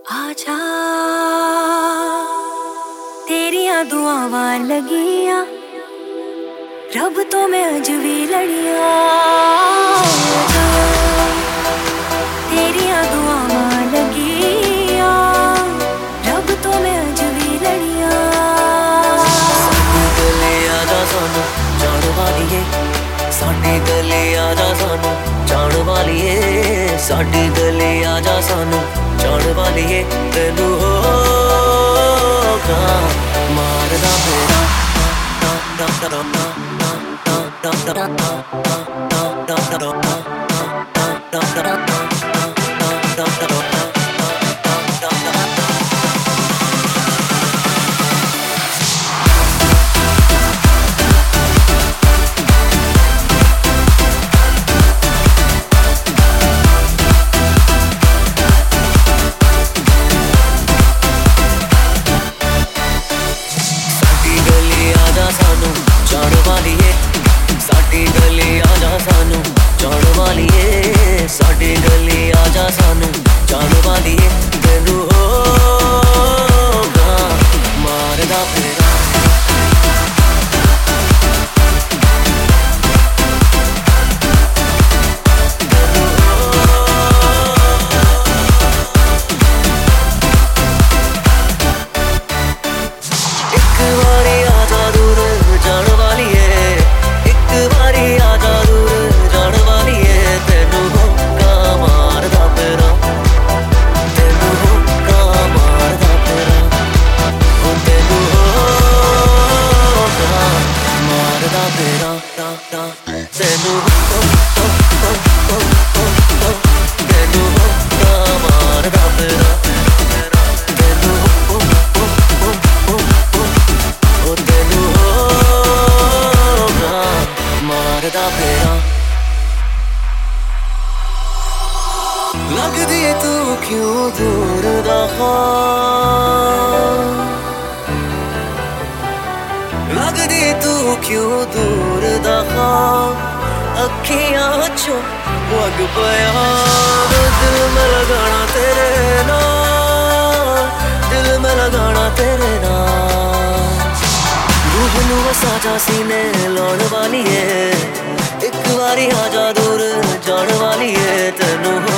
आजा तेरिया दुआवां लगियां रब तो मैं अज भी लड़िया। आजा तेरिया दुआवां लगियां रब तो मैं अज भी लड़िया। साडी गले आजा सानू जान वालिए, साडी गले आजा सानू जान वालिए, साडी गले आजा सानू जान वालिए। तेनू होगा मारदा फेरा जान वालिए, साडी गली आजा सानू जान वालिए, साडी गली आजा सानू जान वालिए। तेनू होगा मारदा फेरा एक बारी आजा दूर जान वालिए, एक बारी आजा दूर जान वालिए। तेनू होगा मारदा फेरा, तेनू होगा मारदा फेरा, ओ तेनू होगा मारदा फेरा, तेनू तेनू होगा मारदा फेरा, तेनू तेनू होगा मारदा फेरा। लगदी तू क्यों दूर दा ख्वाब, लगदी तू क्यों दूर दा ख्वाब। अखियां चों वग पया दिल में लगाना तेरे नाल, दिल में लगाना तेरे नाल। रूह नू साजा सीने लाउण वालिए, एक बारी आजा दूर जान वालिए। तेनू